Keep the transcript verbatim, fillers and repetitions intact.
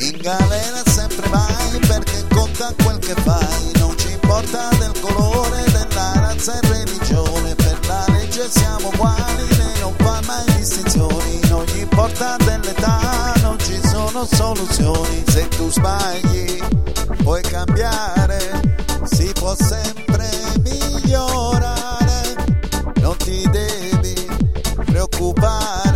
In galera sempre vai perché conta quel che fai, non ci importa del colore, della razza e religione, per la legge siamo uguali, lei non fa mai distinzioni, non gli importa dell'età, non ci sono soluzioni, se tu sbagli puoi cambiare, si può sempre migliorare, non ti devi preoccupare.